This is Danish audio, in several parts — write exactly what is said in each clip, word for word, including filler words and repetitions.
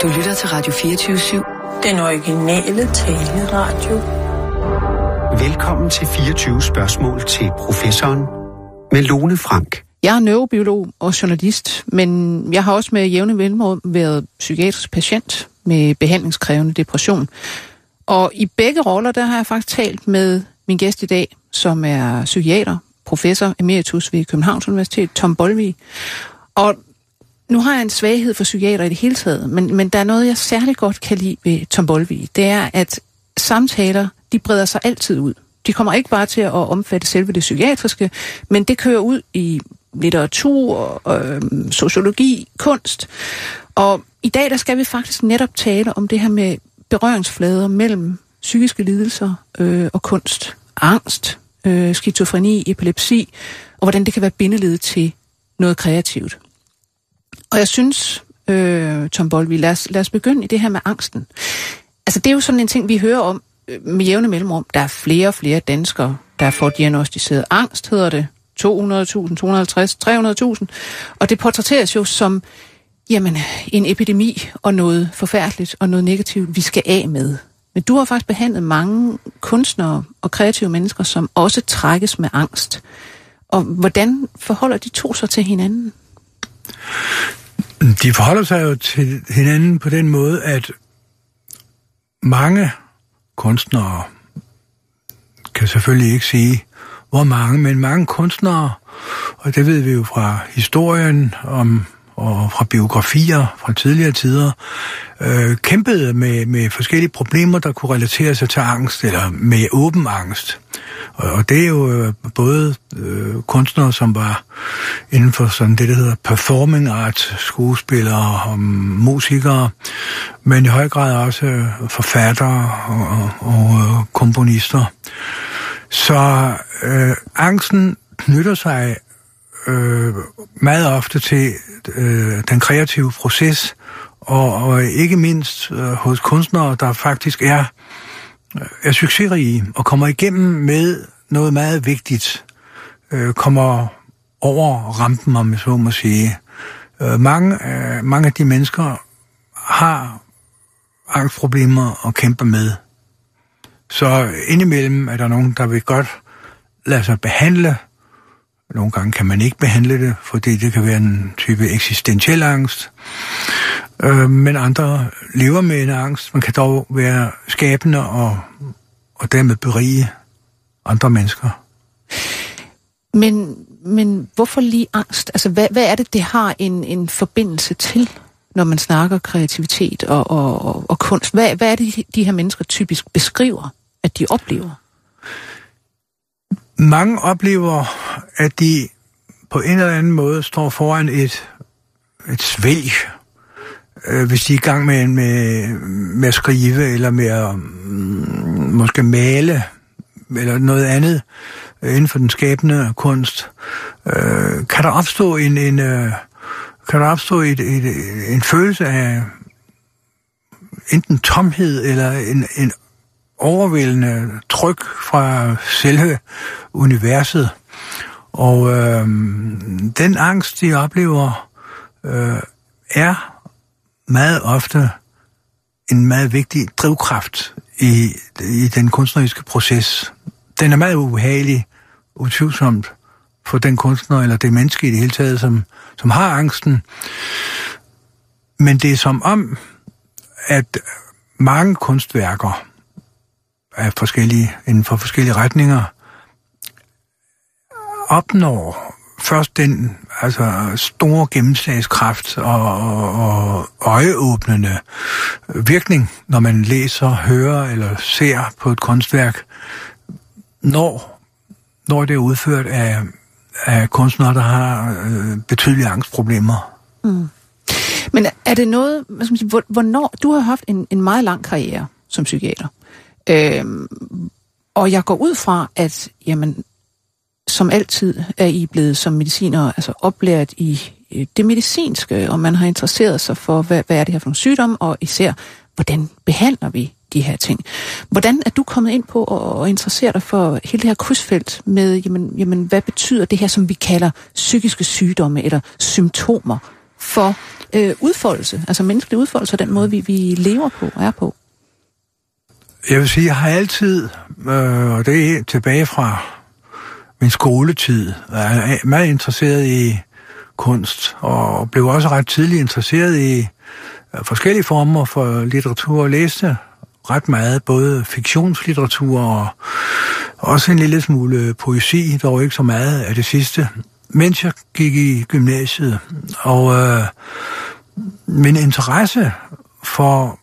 Du lytter til Radio fireogtyve syv. Den originale taleradio. Velkommen til fireogtyve spørgsmål til professoren med Lone Frank. Jeg er neurobiolog og journalist, men jeg har også med jævne mellemrum været psykiatrisk patient med behandlingskrævende depression. Og i begge roller, der har jeg faktisk talt med min gæst i dag, som er psykiater, professor emeritus ved Københavns Universitet, Tom Baalvig. Og nu har jeg en svaghed for psykiater i det hele taget, men, men der er noget, jeg særlig godt kan lide ved Tom Baalvig. Det er, at samtaler, de breder sig altid ud. De kommer ikke bare til at omfatte selve det psykiatriske, men det kører ud i litteratur, øh, sociologi, kunst. Og i dag, der skal vi faktisk netop tale om det her med berøringsflader mellem psykiske lidelser øh, og kunst. Angst, øh, skizofreni, epilepsi, og hvordan det kan være bindeled til noget kreativt. Og jeg synes, øh, Tom Baalvig, lad os, lad os begynde i det her med angsten. Altså, det er jo sådan en ting, vi hører om øh, med jævne mellemrum. Der er flere og flere danskere, der får diagnostiseret angst, hedder det. to hundrede tusind, to hundrede og halvtreds, tre hundrede tusind. Og det portrætteres jo som, jamen, en epidemi og noget forfærdeligt og noget negativt, vi skal af med. Men du har faktisk behandlet mange kunstnere og kreative mennesker, som også trækkes med angst. Og hvordan forholder de to sig til hinanden? De forholder sig jo til hinanden på den måde, at mange kunstnere, kan selvfølgelig ikke sige, hvor mange, men mange kunstnere, og det ved vi jo fra historien om, og fra biografier fra tidligere tider, øh, kæmpede med, med forskellige problemer, der kunne relatere sig til angst, eller med åben angst. Og, og det er jo øh, både øh, kunstnere, som var inden for sådan det, der hedder performing art, skuespillere og musikere, men i høj grad også øh, forfattere og, og, og komponister. Så øh, angsten knytter sig øh, meget ofte til øh, den kreative proces, og, og ikke mindst øh, hos kunstnere, der faktisk er, er succesrige og kommer igennem med noget meget vigtigt, øh, kommer over rampen, om jeg så må sige. Øh, mange, øh, mange af de mennesker har angstproblemer og kæmper med. Så indimellem er der nogen, der vil godt lade sig behandle. Nogle gange kan man ikke behandle det, fordi det kan være en type eksistentiel angst. Øh, men andre lever med en angst. Man kan dog være skabende og, og dermed berige andre mennesker. Men, men hvorfor lige angst? Altså, hvad, hvad er det, det har en, en forbindelse til, når man snakker kreativitet og, og, og, og kunst? Hvad, hvad er det, de her mennesker typisk beskriver, at de oplever? Mange oplever, at de på en eller anden måde står foran et, et svælg, øh, hvis de er i gang med, med, med at skrive, eller med at mm, måske male, eller noget andet øh, inden for den skabende kunst. Øh, kan der opstå en, en, øh, kan der opstå et, et, en følelse af enten tomhed, eller en, en overvældende tryk fra selve universet. Og øh, den angst, de oplever, øh, er meget ofte en meget vigtig drivkraft i, i den kunstneriske proces. Den er meget ubehagelig, utvivlsomt, for den kunstner eller det menneske i det hele taget, som, som har angsten. Men det er som om, at mange kunstværker af forskellige, inden for forskellige retninger, opnår først den altså store gennemslagskraft og, og øjeåbnende virkning, når man læser, hører eller ser på et kunstværk, når, når det er udført af, af kunstnere, der har øh, betydelige angstproblemer. Mm. Men er det noget, hvad skal man sige, hvornår, du har haft en, en meget lang karriere som psykiater, øhm, og jeg går ud fra, at jamen, som altid er I blevet som mediciner altså oplært i det medicinske, og man har interesseret sig for, hvad, hvad er det her for nogle sygdomme, og især, hvordan behandler vi de her ting. Hvordan er du kommet ind på at interessere dig for hele det her krydsfelt med, jamen, jamen, hvad betyder det her, som vi kalder psykiske sygdomme eller symptomer? for øh, udfoldelse, altså menneskelig udfoldelse, den måde, vi, vi lever på og er på? Jeg vil sige, jeg har altid, øh, og det er tilbage fra min skoletid, er meget interesseret i kunst, og blev også ret tidligt interesseret i forskellige former for litteratur, og læste ret meget, både fiktionslitteratur og også en lille smule poesi, dog ikke så meget af det sidste, mens jeg gik i gymnasiet. Og øh, min interesse for,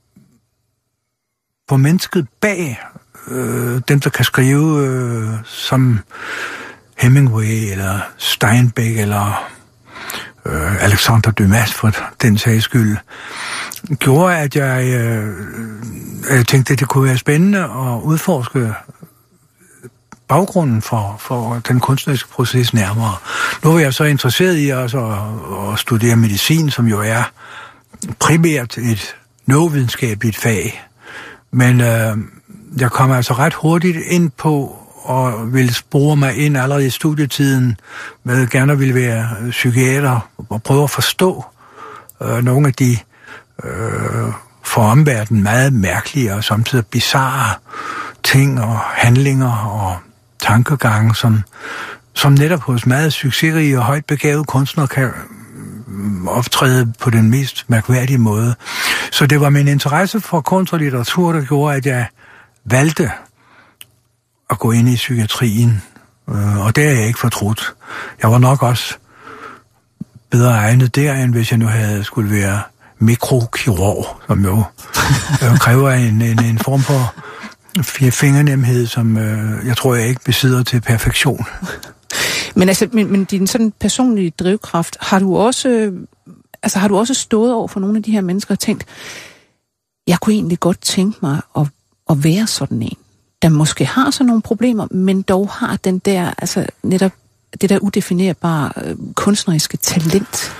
for mennesket bag øh, dem, der kan skrive øh, som Hemingway eller Steinbeck eller øh, Alexander Dumas for den sags skyld, gjorde, at jeg, øh, jeg tænkte, at det kunne være spændende at udforske baggrunden for, for den kunstneriske proces nærmere. Nu er jeg så interesseret i også at, at studere medicin, som jo er primært et neurovidenskabeligt fag. Men øh, jeg kom altså ret hurtigt ind på og ville spore mig ind allerede i studietiden med at gerne ville være psykiater og prøve at forstå øh, nogle af de øh, for omverdenen meget mærkelige og samtidig bizarre ting og handlinger og tankegange, som, som netop hos meget succesrige og højt begavede kunstnere kan optræde på den mest mærkværdige måde. Så det var min interesse for kunst og litteratur, der gjorde, at jeg valgte at gå ind i psykiatrien, og det er jeg ikke fortrudt. Jeg var nok også bedre egnet der, end hvis jeg nu havde skulle være mikrokirurg, som jo kræver en, en, en form for fingernemhed, som øh, jeg tror, jeg ikke besidder til perfektion. Men altså, men, men din sådan personlige drivkraft, har du også, øh, altså har du også stået over for nogle af de her mennesker og tænkt, jeg kunne egentlig godt tænke mig at, at være sådan en, der måske har sådan nogle problemer, men dog har den der, altså netop det der udefinerbare øh, kunstneriske talent?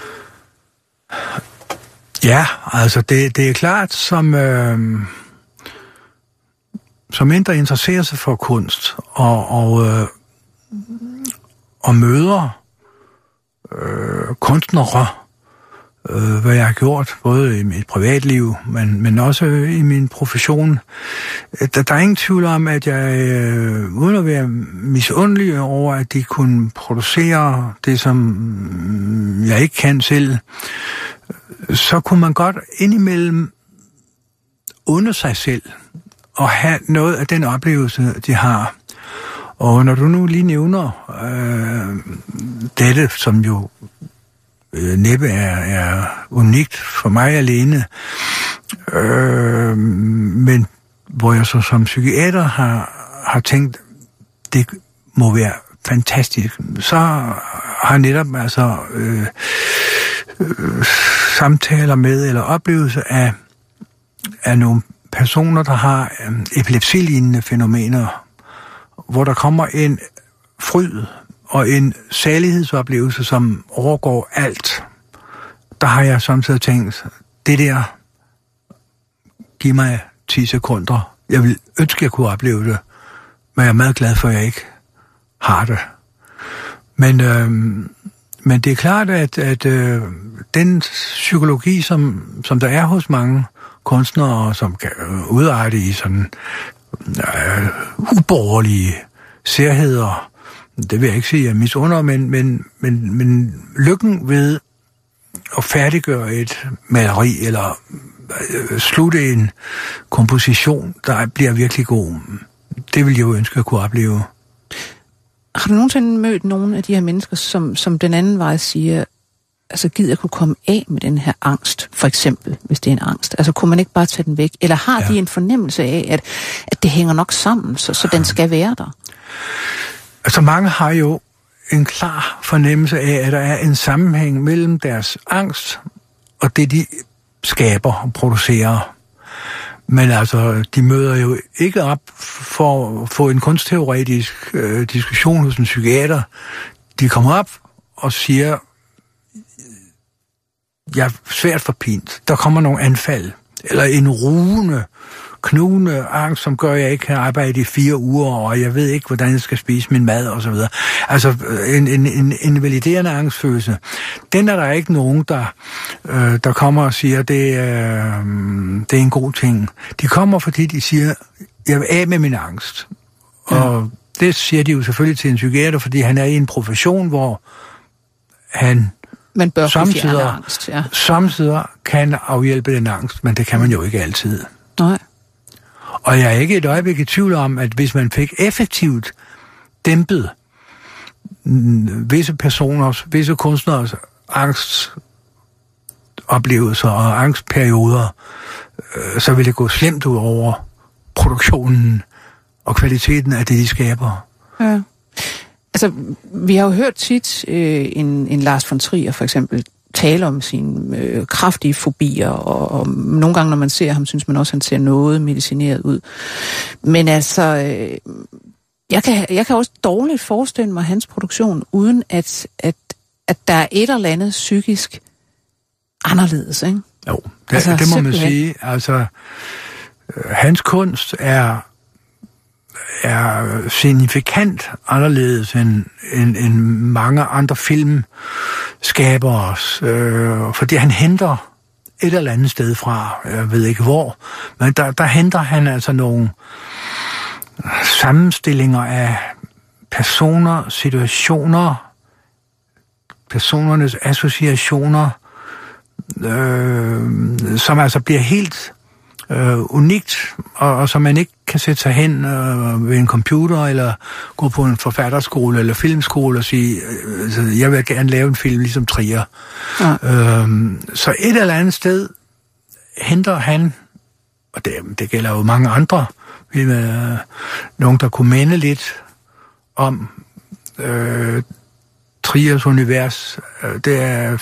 Ja, altså det, det er klart, som øh, som en, der interesserer sig for kunst og, og, øh, og møder øh, kunstnere, øh, hvad jeg har gjort, både i mit privatliv, men, men også i min profession. Der, der er ingen tvivl om, at jeg, øh, uden at være misundelig over, at de kunne producere det, som jeg ikke kan selv, så kunne man godt indimellem unde sig selv og have noget af den oplevelse, de har. Og når du nu lige nævner øh, dette, som jo øh, næppe er, er unikt for mig alene, øh, men hvor jeg så som psykiater har, har tænkt, det må være fantastisk, så har netop altså øh, øh, samtaler med eller oplevelse af, af nogle personer, der har øh, epilepsilignende fænomener, hvor der kommer en fryd og en salighedsoplevelse, som overgår alt. Der har jeg samtidig tænkt, det der, giv mig ti sekunder. Jeg vil ønske, at jeg kunne opleve det, men jeg er meget glad for, at jeg ikke har det. Men, øh, men det er klart, at, at øh, den psykologi, som, som der er hos mange kunstnere, som kan udarte i sådan øh, uborgerlige særheder, det vil jeg ikke sige, at jeg misunder, men, men, men, men lykken ved at færdiggøre et maleri, eller øh, slutte en komposition, der bliver virkelig god, det vil jeg jo ønske at kunne opleve. Har du nogensinde mødt nogle af de her mennesker, som, som den anden vej siger, altså gider jeg kunne komme af med den her angst, for eksempel, hvis det er en angst? Altså kunne man ikke bare tage den væk? Eller har ja. de en fornemmelse af, at, at det hænger nok sammen, så, så den skal være der? Altså mange har jo en klar fornemmelse af, at der er en sammenhæng mellem deres angst og det, de skaber og producerer. Men altså, de møder jo ikke op for at få en kunstteoretisk øh, diskussion hos en psykiater. De kommer op og siger, jeg er svært forpint. Der kommer nogle anfald. Eller en rugende knugende angst, som gør, at jeg ikke kan arbejde i fire uger, og jeg ved ikke, hvordan jeg skal spise min mad, og så videre. Altså, en, en, en, en validerende angstfølelse. Den er der ikke nogen, der, øh, der kommer og siger, det, øh, det er en god ting. De kommer, fordi de siger, jeg vil af med min angst. Ja. Og det siger de jo selvfølgelig til en psykiater, fordi han er i en profession, hvor han man bør samtidig, angst, ja. samtidig kan afhjælpe den angst, men det kan man jo ikke altid. Nej. Og jeg er ikke et øjeblik i tvivl om, at hvis man fik effektivt dæmpet visse personers, visse kunstners angstoplevelser og angstperioder, øh, så ville det gå slemt ud over produktionen og kvaliteten af det, de skaber. Ja. Altså, vi har jo hørt tit øh, en, en Lars von Trier for eksempel tale om sine øh, kraftige fobier, og, og nogle gange, når man ser ham, synes man også, at han ser noget medicineret ud. Men altså, øh, jeg, kan, jeg kan også dårligt forestille mig hans produktion, uden at, at, at der er et eller andet psykisk anderledes, ikke? Jo, det, altså, det må simpelthen man sige. Altså, øh, hans kunst er er signifikant anderledes end, end, end mange andre filmskabers, øh, fordi han henter et eller andet sted fra, jeg ved ikke hvor, men der, der henter han altså nogle sammenstillinger af personer, situationer, personernes associationer, øh, som altså bliver helt Øh, unikt, og, og som man ikke kan sætte sig hen øh, ved en computer, eller gå på en forfatterskole eller filmskole og sige, øh, jeg vil gerne lave en film ligesom Trier. Ja. Øh, så et eller andet sted henter han, og det, det gælder jo mange andre, øh, nogen, der kunne minde lidt om øh, Triers univers. Det er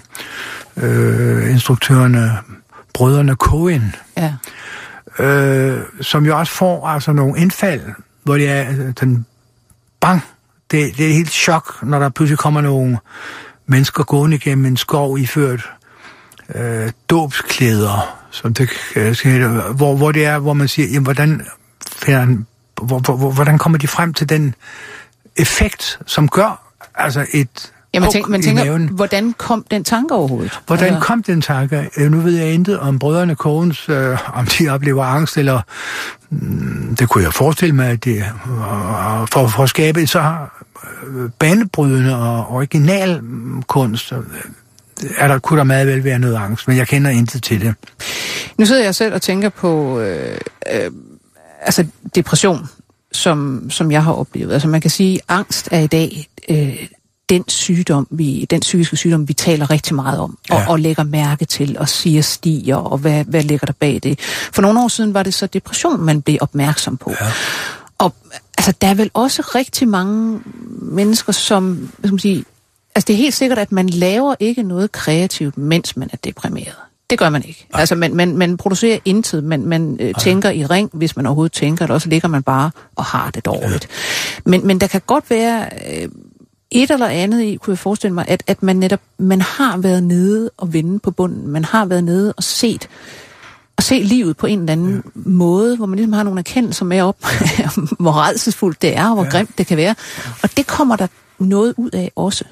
filminstruktørerne, øh, brødrene Coen, ja. øh, som jo også får altså nogle indfald, hvor det er den bang, det, det er helt chok, når der pludselig kommer nogle mennesker gående igennem en skov iført øh, dåbsklæder, som det øh, hvor, hvor det er, hvor man siger, jamen, hvordan, hvor, hvor, hvordan kommer de frem til den effekt, som gør altså et Ja, man tænker, man tænker hvordan kom den tanke overhovedet? Hvordan altså... kom den tanke? Nu ved jeg intet om brødrene Coens, øh, om de oplever angst, eller mm, det kunne jeg forestille mig, at det, øh, for, for at skabe så øh, banebrydende og original kunst, øh, er der, kunne der meget vel være noget angst, men jeg kender intet til det. Nu sidder jeg selv og tænker på øh, øh, altså depression, som, som jeg har oplevet. Altså man kan sige, at angst er i dag øh, den sygdom, vi, den psykiske sygdom, vi taler rigtig meget om, og, ja. og lægger mærke til, og siger stiger, og hvad, hvad ligger der bag det. For nogle år siden var det så depression, man blev opmærksom på. Ja. Og altså, der er vel også rigtig mange mennesker, som, hvad skal man sige, altså det er helt sikkert, at man laver ikke noget kreativt, mens man er deprimeret. Det gør man ikke. Ej. Altså, man, man, man producerer intet, man, man øh, tænker i ring, hvis man overhovedet tænker det, og så ligger man bare og har det dårligt. Ja. Men, men der kan godt være øh, et eller andet i, kunne jeg forestille mig, at, at man netop, man har været nede og vende på bunden, man har været nede og set, og se livet på en eller anden ja. måde, hvor man ligesom har nogle erkendelser med op, hvor rædselsfuldt det er, og hvor ja. grimt det kan være. Og det kommer der noget ud af også.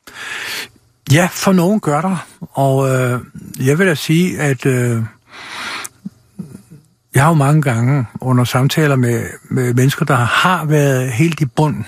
Ja, for nogen gør der, og øh, jeg vil da sige, at øh, jeg har jo mange gange under samtaler med, med mennesker, der har været helt i bund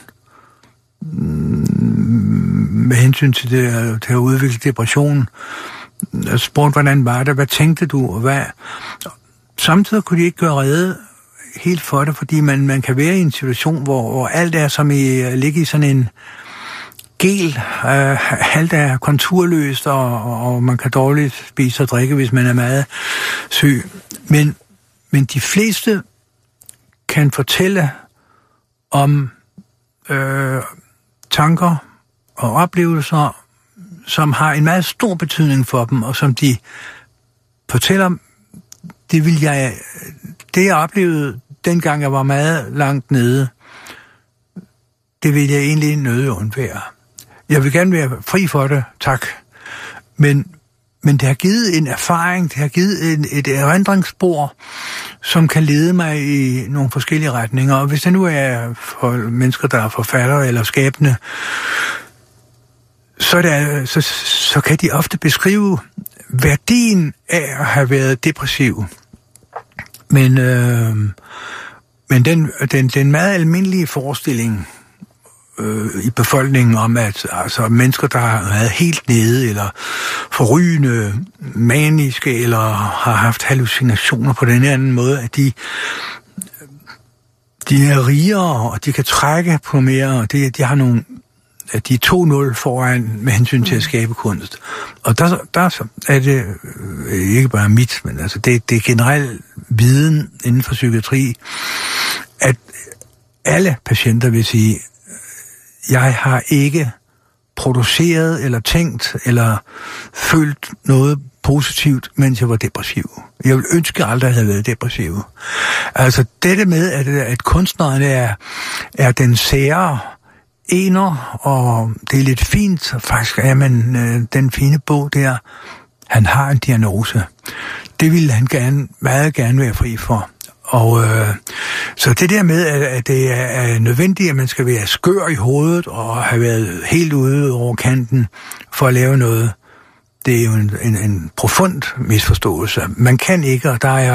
med hensyn til det, til at udvikle depression, spurgt, hvordan var det, hvad tænkte du, og hvad... Samtidig kunne de ikke gøre rede helt for det, fordi man, man kan være i en situation, hvor, hvor alt er som i, ligge i sådan en gel, øh, alt er konturløst, og, og man kan dårligt spise og drikke, hvis man er meget syg. Men, men de fleste kan fortælle om øh, tanker og oplevelser, som har en meget stor betydning for dem, og som de fortæller om, det vil jeg, det jeg oplevede, dengang jeg var meget langt nede, det vil jeg egentlig nødig undvære. Jeg vil gerne være fri for det, tak. Men, men det har givet en erfaring, det har givet en, et erindringsspor, som kan lede mig i nogle forskellige retninger. Og hvis det nu er for mennesker, der er forfattere eller skabende, så, er det, så, så kan de ofte beskrive værdien af at have været depressiv. Men, øh, men den, den, den meget almindelige forestilling øh, i befolkningen om, at altså, mennesker, der har været helt nede, eller forrygende, maniske, eller har haft hallucinationer på den anden måde, at de, de er rigere, og de kan trække på mere, og de, de har nogle at de er to nul foran med hensyn til at skabe kunst. Og der, der er det ikke bare mit, men altså det, det er generelt viden inden for psykiatri, at alle patienter vil sige, jeg har ikke produceret eller tænkt eller følt noget positivt, mens jeg var depressiv. Jeg ville ønske, at jeg aldrig havde været depressiv. Altså dette med, at, at kunstneren er, er den sære ener, og det er lidt fint, faktisk er man øh, den fine bog der, han har en diagnose. Det ville han gerne, meget gerne være fri for. Og øh, så det der med, at, at det er, er nødvendigt, at man skal være skør i hovedet, og have været helt ude over kanten, for at lave noget, det er jo en, en, en profund misforståelse. Man kan ikke, og der er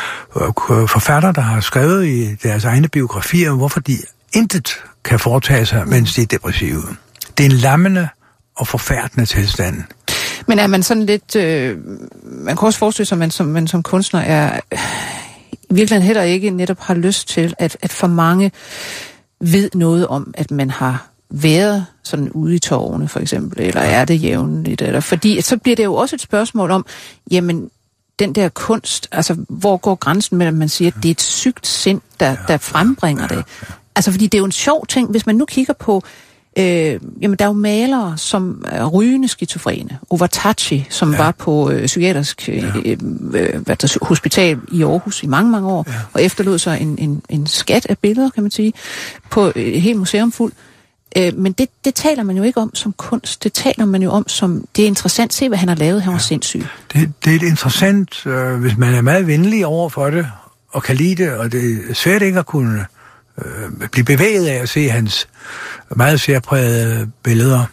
øh, forfattere, der har skrevet i deres egne biografier, hvorfor de intet kan foretage sig, mens de er depressive. Det er en lammende og forfærdende tilstand. Men er man sådan lidt... Øh, man kan også forestille sig, at man som, man som kunstner er øh, i virkeligheden heller ikke netop har lyst til, at, at for mange ved noget om, at man har været sådan ude i tårerne, for eksempel, eller er det jævnligt, eller fordi så bliver det jo også et spørgsmål om, jamen, den der kunst, altså, hvor går grænsen mellem, man siger, at det er et sygt sind, der, der frembringer det? Altså, fordi det er jo en sjov ting, hvis man nu kigger på, øh, jamen, der er jo malere, som er rygende skizofrene. Overtachi, som ja. var på øh, psykiatrisk øh, ja. øh, der, hospital i Aarhus i mange, mange år, ja. og efterlod sig en, en, en skat af billeder, kan man sige, på et helt museum fuld. Øh, men det, det taler man jo ikke om som kunst. Det taler man jo om som, det er interessant. Se, hvad han har lavet. Han var ja. sindssyg. Det, det er et interessant, øh, hvis man er meget venlig over for det, og kan lide det, og det er svært ikke at kunne øh, blive bevæget af at se hans meget særprægede billeder.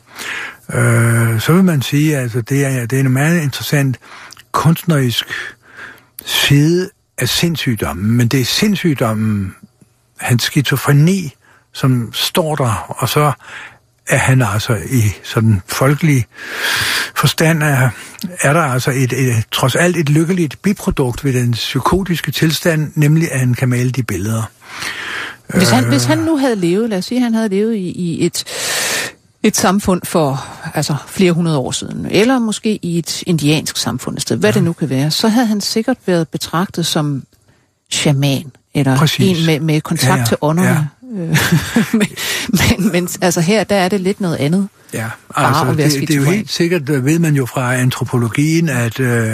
Øh, så vil man sige, at altså, det, er, det er en meget interessant kunstnerisk side af sindssygdommen, men det er sindssygdommen, hans skizofreni, som står der, og så er han altså i sådan folkelig forstand, er, er der altså et, et, trods alt et lykkeligt biprodukt ved den psykotiske tilstand, nemlig at han kan male de billeder. Hvis han, øh, hvis han nu havde levet, lad os sige, at han havde levet i, i et, et samfund for altså, flere hundrede år siden, eller måske i et indiansk samfund et sted, hvad ja. det nu kan være, så havde han sikkert været betragtet som shaman, eller Præcis. en med, med kontakt ja, ja. til ånderne. Ja. men, men, men altså her, der er det lidt noget andet. Ja, altså det, det er jo helt sikkert, ved man jo fra antropologien, at, øh,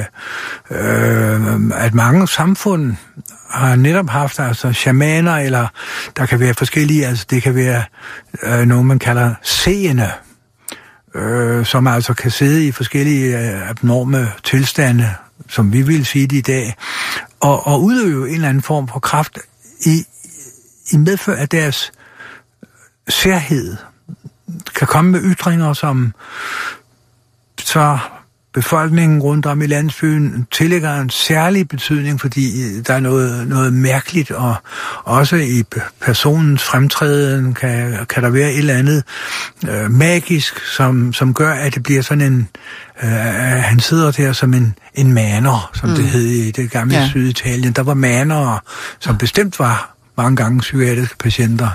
øh, at mange samfund har netop haft altså shamaner, eller der kan være forskellige, altså det kan være øh, noget, man kalder seende, øh, som altså kan sidde i forskellige øh, abnorme tilstande, som vi vil sige det i dag, og, og udøve en eller anden form for kraft i i medfør af deres særhed, kan komme med ytringer, som så befolkningen rundt om i landsbyen tillægger en særlig betydning, fordi der er noget, noget mærkeligt, og også i personens fremtræden kan, kan der være et eller andet øh, magisk, som, som gør, at det bliver sådan en, øh, han sidder der som en, en maner, som mm. det hed i det gamle ja. Syditalien. Der var manere, som ja. bestemt var mange gange psykiatriske patienter.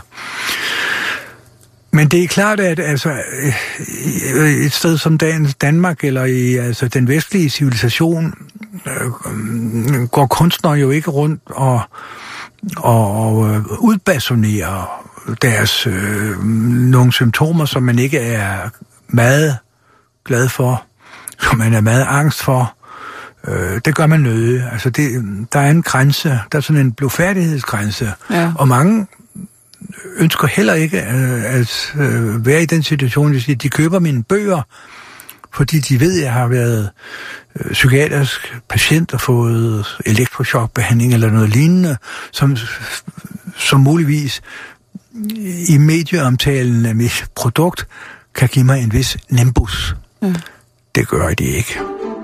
Men det er klart, at altså, et sted som Danmark, eller i altså, den vestlige civilisation, øh, går kunstnere jo ikke rundt og, og, og udbasunerer deres øh, nogle symptomer, som man ikke er meget glad for, som man er meget angst for. Øh, det gør man nødig. Altså det, der er en grænse, der er sådan en blufærdighedsgrænse, ja. og mange ønsker heller ikke øh, at øh, være i den situation, at de køber mine bøger, fordi de ved, at jeg har været øh, psykiatrisk patient og fået elektrochokbehandling eller noget lignende, som, som muligvis i medieomtalen af mit produkt kan give mig en vis nimbus. Mm. Det gør de ikke.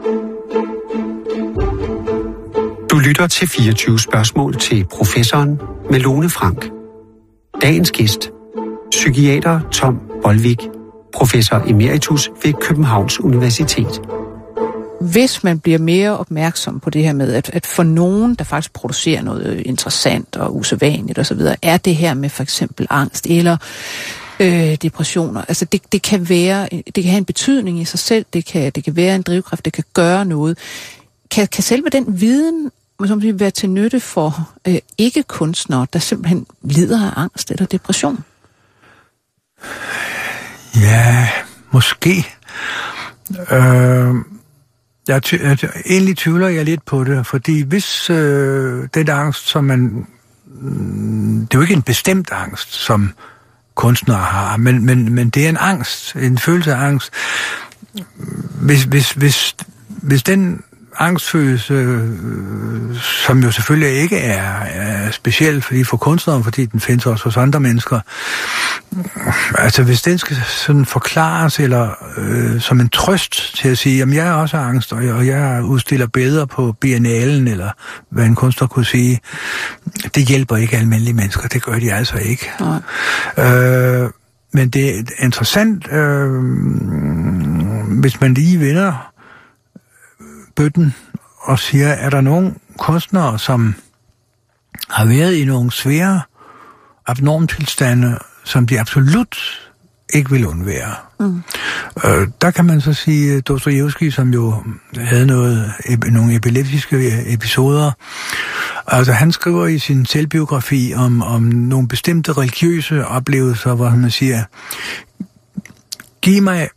Du lytter til fireogtyve spørgsmål til professoren med Lone Frank. Dagens gæst, psykiater Tom Bolvik, professor emeritus ved Københavns Universitet. Hvis man bliver mere opmærksom på det her med, at, at for nogen, der faktisk producerer noget interessant og usædvanligt osv., er det her med for eksempel angst eller øh, depressioner. Altså det, det kan være, det kan have en betydning i sig selv, det kan, det kan være en drivkraft, det kan gøre noget. Kan, kan selve den viden som sige, være til nytte for øh, ikke-kunstnere, der simpelthen lider af angst eller depression? Ja, måske. Øh, jeg, ty- jeg egentlig tvivler jeg lidt på det, fordi hvis øh, den angst, som man... Det er jo ikke en bestemt angst, som kunstnere har, men, men, men det er en angst, en følelse af angst. Hvis, hvis, hvis, hvis den angstfølelse, øh, som jo selvfølgelig ikke er, er speciel fordi for kunstnere, fordi den findes også hos andre mennesker. Altså hvis den skal sådan forklares, eller øh, som en trøst til at sige, jamen jeg er også angst, og jeg, og jeg udstiller billeder på biennalen, eller hvad en kunstner kunne sige, det hjælper ikke almindelige mennesker, det gør de altså ikke. Øh, men det er interessant, øh, hvis man lige vender bøtten og siger, er der nogle kunstnere, som har været i nogle svære abnormtilstande, som de absolut ikke vil undvære. Mm. Øh, der kan man så sige Dostojevskij, som jo havde noget, nogle epileptiske episoder. Altså han skriver i sin selvbiografi om, om nogle bestemte religiøse oplevelser, hvor han siger, giv mig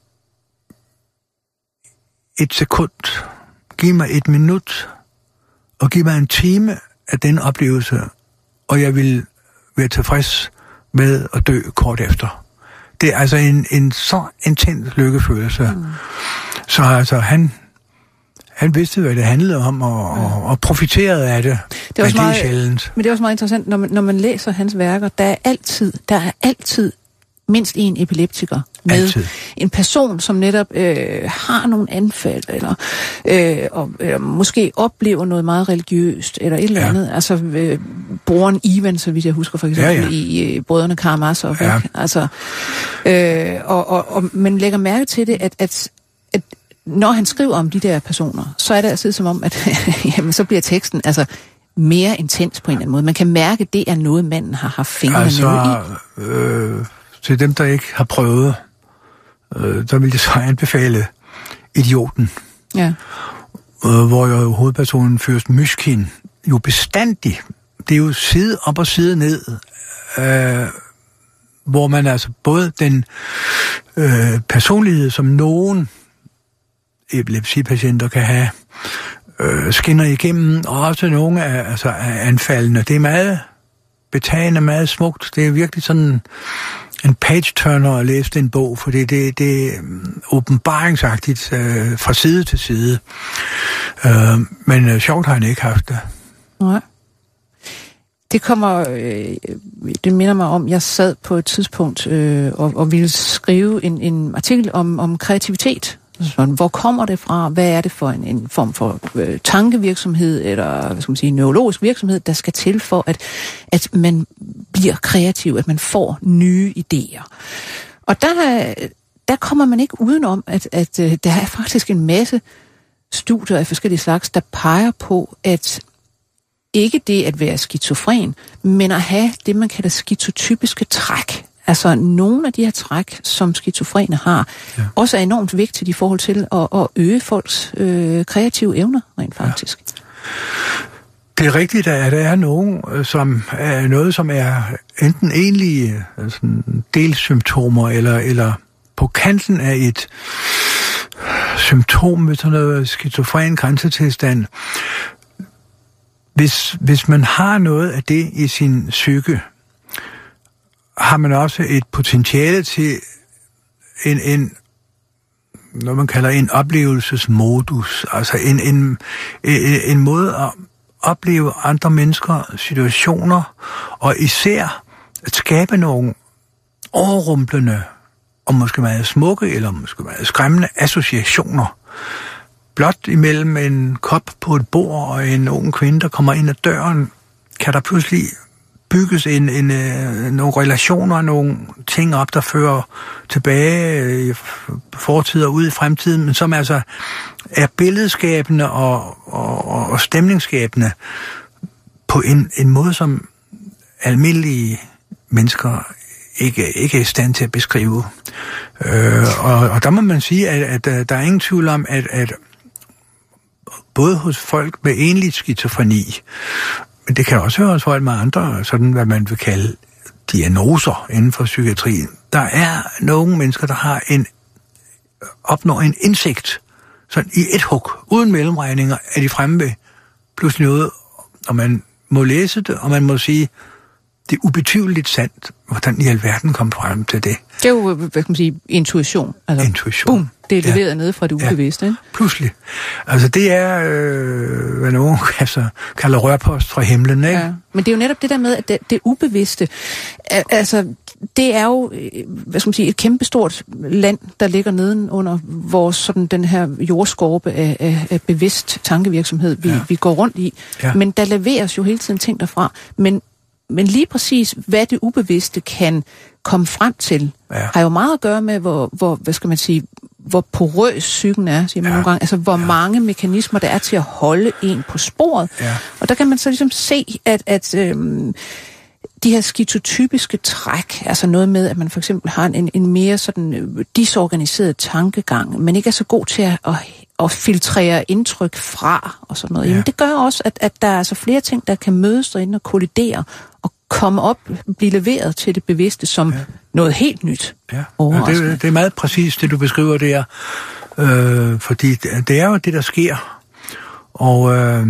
et sekund, giv mig et minut, og giv mig en time af den oplevelse, og jeg vil være tilfreds med at dø kort efter. Det er altså en, en så intens lykkefølelse. Mm. Så altså, han, han vidste, hvad det handlede om, og, mm. og, og profiterede af det. Det er også men meget, det er sjældent. Men det er også meget interessant, når man, når man læser hans værker, der er altid, der er altid mindst en epileptiker med. Altid. En person, som netop øh, har nogle anfald, eller, øh, og, eller måske oplever noget meget religiøst, eller et eller ja. andet. Altså, øh, broren Ivan, så vidt jeg husker for eksempel, ja, ja. i øh, Brødrene Karamazov. Ja. Altså, øh, og, og, og man lægger mærke til det, at, at, at når han skriver om de der personer, så er det altid som om, at jamen, så bliver teksten altså mere intens på en eller anden måde. Man kan mærke, at det er noget, manden har haft fingrene altså, nede i. Øh... Til dem, der ikke har prøvet, øh, der vil jeg så anbefale Idioten. Ja. Øh, hvor jo hovedpersonen Fyrst Myskin jo bestandig, det er jo side op og side ned, øh, hvor man altså både den øh, personlighed, som nogen epilepsipatienter kan have, øh, skinner igennem, og også nogle af, altså, af anfaldene. Det er meget betagende, meget smukt. Det er virkelig sådan en page-turner at læse en bog, for det, det, det er åbenbaringsagtigt øh, fra side til side. Øh, men øh, sjovt har han ikke haft det. Nej. Det kommer, øh, det minder mig om, jeg sad på et tidspunkt øh, og, og ville skrive en, en artikel om, om kreativitet. Sådan, hvor kommer det fra? Hvad er det for en, en form for øh, tankevirksomhed, eller hvad skal man sige, neurologisk virksomhed, der skal til for, at, at man bliver kreativ, at man får nye idéer. Og der, der kommer man ikke udenom, at, at øh, der er faktisk en masse studier af forskellige slags, der peger på, at ikke det at være skizofren, men at have det, man kalder skizotypiske træk. Altså nogle af de her træk, som skizofrene har, ja. også er enormt vigtigt i forhold til at, at øge folks øh, kreative evner, rent faktisk. Ja. Det er rigtigt, at der er nogen, som er noget, som er enten egentlige altså delsymptomer, eller, eller på kanten af et symptom med sådan noget skizofren grænsetilstand. Hvis, hvis man har noget af det i sin psyke, har man også et potentiale til en, en noget, man kalder en oplevelsesmodus. Altså en, en, en, en måde at opleve andre mennesker, situationer, og især at skabe nogle overrumplende og måske meget smukke, eller måske meget skræmmende associationer. Blot imellem en kop på et bord og en ung kvinde, der kommer ind ad døren, kan der pludselig bygges en, en, en, nogle relationer, nogle ting op, der fører tilbage i fortid og ud i fremtiden, men som altså er billedskabende og, og, og stemningsskabende på en, en måde, som almindelige mennesker ikke, ikke er i stand til at beskrive. Øh, og, og der må man sige, at, at der er ingen tvivl om, at, at både hos folk med enlig skizofreni, men det kan også være hos folk med andre, sådan hvad man vil kalde diagnoser inden for psykiatrien. Der er nogle mennesker, der har en opnår en indsigt, sådan i et hug, uden mellemregninger, er de fremme ved pludselig noget, og man må læse det, og man må sige, det er ubetvivligt sandt, hvordan i alverden kom frem til det. Det er jo, hvad kan man sige, intuition. Altså, intuition. Boom, det er leveret ja. nede fra det ubevidste. Ja. Pludselig. Altså det er, øh, hvad nogen altså, kalder rørpost fra himlen, ikke? Ja. Men det er jo netop det der med, at det, det ubevidste, altså det er jo, hvad skal man sige, et kæmpestort land, der ligger neden under vores, sådan den her jordskorpe af, af, af bevidst tankevirksomhed, vi, ja. vi går rundt i. Ja. Men der leveres jo hele tiden ting derfra. Men Men lige præcis, hvad det ubevidste kan komme frem til, ja. har jo meget at gøre med, hvor, hvor hvad skal man sige, hvor porøs psyken er, siger man ja. nogle gange. Altså, hvor ja. mange mekanismer der er til at holde en på sporet. Ja. Og der kan man så ligesom se, at, at øhm, de her skizotypiske træk, altså noget med, at man for eksempel har en, en mere sådan disorganiseret tankegang, men ikke er så god til at, at, at filtrere indtryk fra og sådan noget. Ja. Jamen, det gør også, at, at der er altså flere ting, der kan mødes derinde og kollidere og komme op, blive leveret til det bevidste som ja. noget helt nyt. Ja, ja det, det er meget præcist, det du beskriver der, øh, fordi det, det er jo det, der sker. Og øh,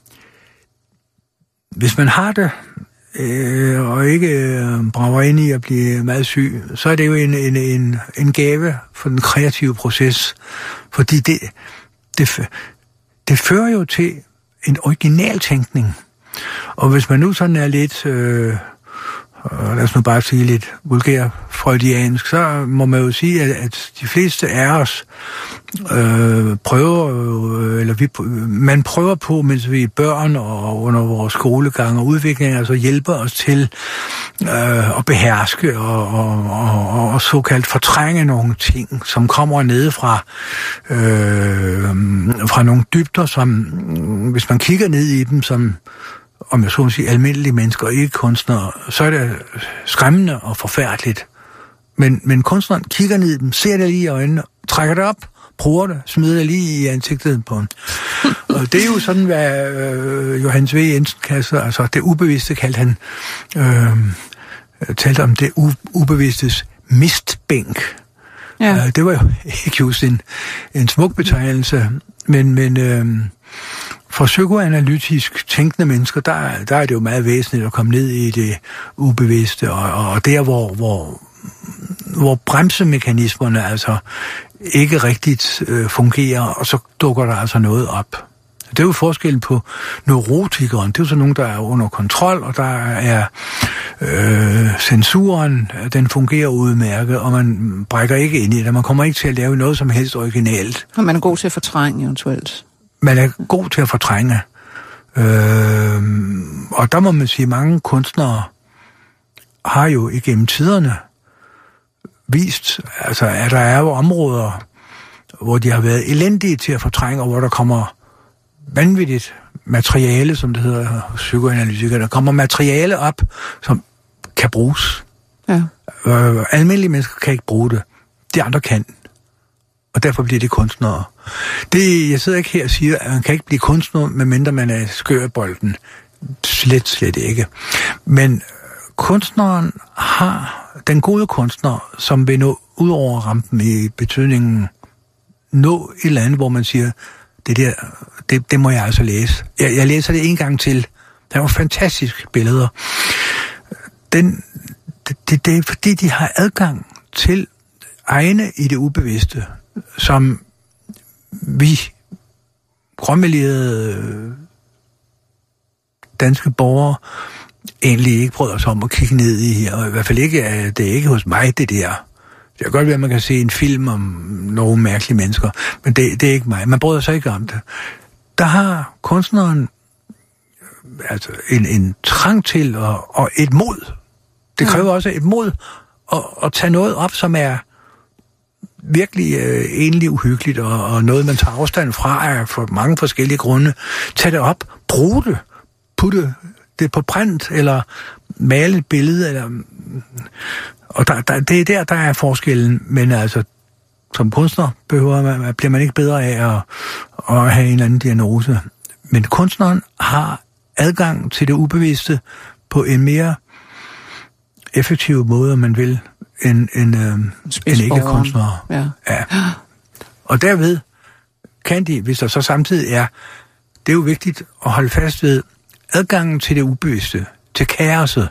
hvis man har det, øh, og ikke øh, brager ind i at blive meget syg, så er det jo en, en, en, en gave for den kreative proces, fordi det, det, det fører jo til en originaltænkning. Og hvis man nu sådan er lidt, øh, lad os nu bare sige lidt vulgær freudiansk, så må man jo sige, at, at de fleste af os øh, prøver, øh, eller vi, man prøver på, mens vi er børn og under vores skolegang og udvikling, altså hjælper os til øh, at beherske og, og, og, og såkaldt fortrænge nogle ting, som kommer nede fra, øh, fra nogle dybder, som hvis man kigger ned i dem, som om jeg så må sige almindelige mennesker og ikke kunstnere, så er det skræmmende og forfærdeligt. Men, men kunstneren kigger ned i dem, ser det lige i øjnene, trækker det op, bruger det, smider det lige i ansigtet på en. Og det er jo sådan, hvad øh, Johannes V. Jensen kalder, altså det ubevidste kaldte han, øh, talte om det u- ubevidstes mistbænk. Ja. Øh, det var jo ikke just en, en smuk betegnelse, men, men øh, for psykoanalytisk tænkende mennesker, der, der er det jo meget væsentligt at komme ned i det ubevidste, og, og der, hvor, hvor, hvor bremsemekanismerne altså ikke rigtigt øh, fungerer, og så dukker der altså noget op. Det er jo forskellen på neurotikeren. Det er jo så nogen, der er under kontrol, og der er øh, censuren, den fungerer udmærket, og man brækker ikke ind i det. Man kommer ikke til at lave noget som helst originalt. Og man er god til at fortrænge eventuelt. Man er god til at fortrænge. Øh, og der må man sige, at mange kunstnere har jo igennem tiderne vist, altså at der er jo områder, hvor de har været elendige til at fortrænge, og hvor der kommer vanvittigt materiale, som det hedder psykoanalytikere. Der kommer materiale op, som kan bruges. Ja. Øh, almindelige mennesker kan ikke bruge det. De andre kan. Og derfor bliver de kunstnere. Det, jeg sidder ikke her og siger, at man kan ikke blive kunstner, medmindre man er skørbolden. Slet, slet ikke. Men kunstneren har, den gode kunstner, som vil nå ud over rampen i betydningen, nå et eller andet, hvor man siger, det der, det, det må jeg altså læse. Jeg, jeg læser det en gang til. Der er jo fantastiske billeder. Den, det, det, det er fordi, de har adgang til egne i det ubevidste, som vi grønmelerede danske borgere egentlig ikke prøver sig om at kigge ned i, og i hvert fald ikke, det er ikke hos mig, det der. Det kan godt være, at man kan se en film om nogle mærkelige mennesker, men det, det er ikke mig. Man bryder sig ikke om det. Der har kunstneren altså en, en trang til, og, og et mod. Det kræver også et mod at, at tage noget op, som er virkelig øh, egentlig uhyggeligt, og, og noget, man tager afstand fra af for mange forskellige grunde. Tag det op, brug det, putte det på print, eller male et billede, eller, og der, der, det er der, der er forskellen, men altså, som kunstner behøver man, bliver man ikke bedre af at, at have en eller anden diagnose. Men kunstneren har adgang til det ubevidste på en mere effektiv måde, om man vil, end, end, øh, end ikke-kunstnere. Ja. Ja. Og derved kan de, hvis der så samtidig er, det er jo vigtigt at holde fast ved, adgangen til det ubevidste, til kaoset,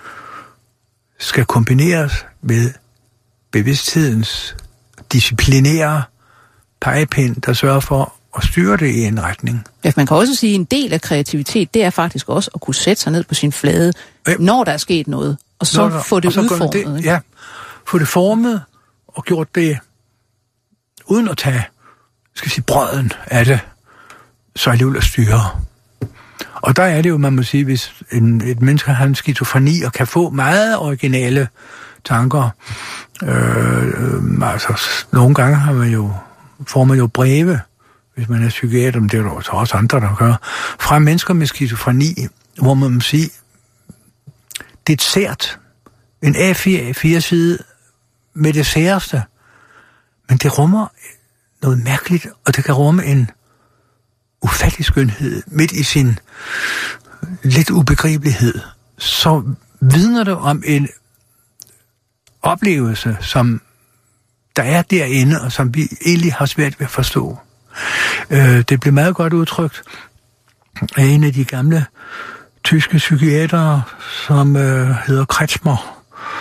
skal kombineres med bevidsthedens disciplinære pegepind, der sørger for at styre det i en retning. Ja, man kan også sige, at en del af kreativitet, det er faktisk også at kunne sætte sig ned på sin flade, ja, når der er sket noget, og så der, få det så udformet. Det, ja, få det formet og gjort det, uden at tage, skal jeg sige, brøden af det, så alligevel at styre. Og der er det jo, man må sige, hvis en, et menneske har en skizofreni og kan få meget originale tanker. Øh, øh, altså, nogle gange har man jo, får man jo breve, hvis man er psykiater, men det er der også andre, der gør, fra mennesker med skizofreni, hvor man må sige, det er et sært, en A fire side med det særeste, men det rummer noget mærkeligt, og det kan rumme en ufattelig skønhed midt i sin lidt ubegribelighed. Så vidner det om en oplevelse, som der er derinde, og som vi egentlig har svært ved at forstå. Øh, det blev meget godt udtrykt af en af de gamle tyske psykiatere, som øh, hedder Kretschmer,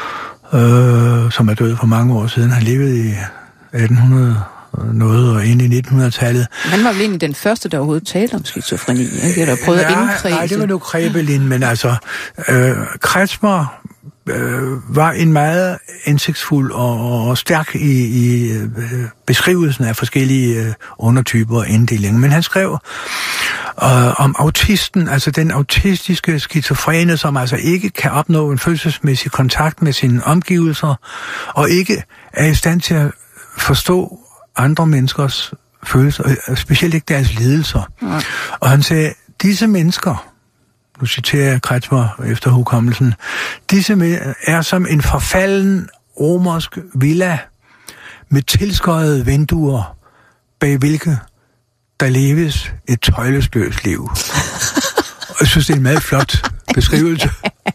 øh, som er død for mange år siden. Han levede i atten hundrede noget og ind i nitten hundrede-tallet. Han var vel egentlig den første, der overhovedet talte om skizofreni, ikke? Eller prøvede ja, at indkredse. Nej, det var nu Krebelin, men altså, øh, Kretschmer øh, var en meget indsigtsfuld og, og stærk i, i øh, beskrivelsen af forskellige øh, undertyper og inddelinger. Men han skrev øh, om autisten, altså den autistiske skizofrene, som altså ikke kan opnå en følelsesmæssig kontakt med sine omgivelser, og ikke er i stand til at forstå andre menneskers følelser, specielt ikke deres lidelser. Ja. Og han sagde, disse mennesker, nu citerer jeg Kretschmer efter hukommelsen, disse er som en forfalden romersk villa med tilskøjede vinduer, bag hvilke der leves et tøjlesløst liv. Og jeg synes, det er en meget flot beskrivelse.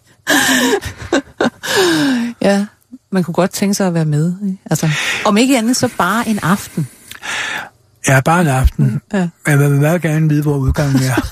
Ja, man kunne godt tænke sig at være med. Ikke? Altså, om ikke andet, så bare en aften. Ja, bare en aften. Ja. Jeg vil meget gerne vide, hvor udgangen er.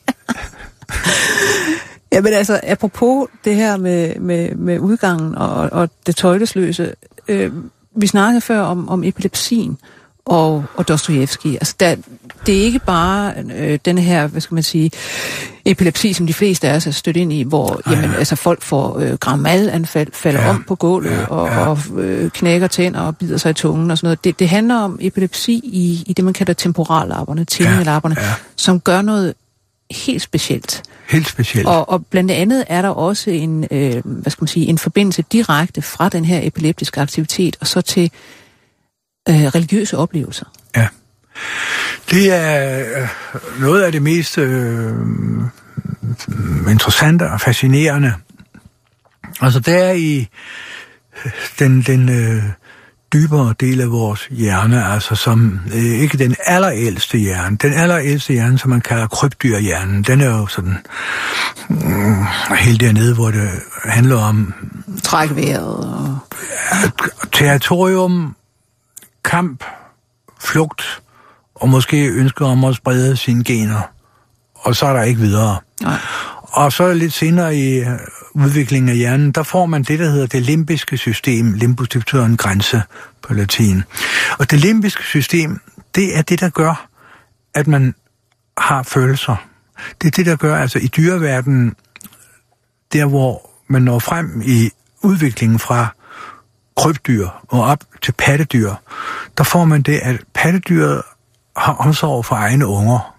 Ja, men altså, apropos det her med, med, med udgangen og, og det tøjlesløse. Øh, vi snakkede før om, om epilepsien og, og Dostojevskij. Altså, der, det er ikke bare øh, denne her, hvad skal man sige, epilepsi, som de fleste af os er stødt ind i, hvor Ej, jamen, ja. altså, folk får øh, grammalanfald, falder ja, om på gulvet ja, og, ja. og øh, knækker tænder og bider sig i tungen og sådan noget. Det, det handler om epilepsi i, i det, man kalder temporallapperne, tinningellapperne, ja, ja. som gør noget helt specielt. Helt specielt. Og, og blandt andet er der også en, øh, hvad skal man sige, en forbindelse direkte fra den her epileptiske aktivitet og så til øh, religiøse oplevelser. Ja. Det er noget af det mest øh, interessante og fascinerende. Altså der i den, den øh, dybere del af vores hjerne, altså som øh, ikke den allerældste hjerne. Den allerældste hjerne, som man kalder krybdyrhjernen, den er jo sådan øh, helt dernede, hvor det handler om træk vejret og ja, territorium, kamp, flugt, og måske ønsker om at sprede sine gener. Og så er der ikke videre. Nej. Og så lidt senere i udviklingen af hjernen, der får man det, der hedder det limbiske system. Limbus, det betyder en grænse på latin. Og det limbiske system, det er det, der gør, at man har følelser. Det er det, der gør, altså i dyreverdenen, der hvor man når frem i udviklingen fra krybdyr og op til pattedyr, der får man det, at pattedyret har omsorg for egne unger.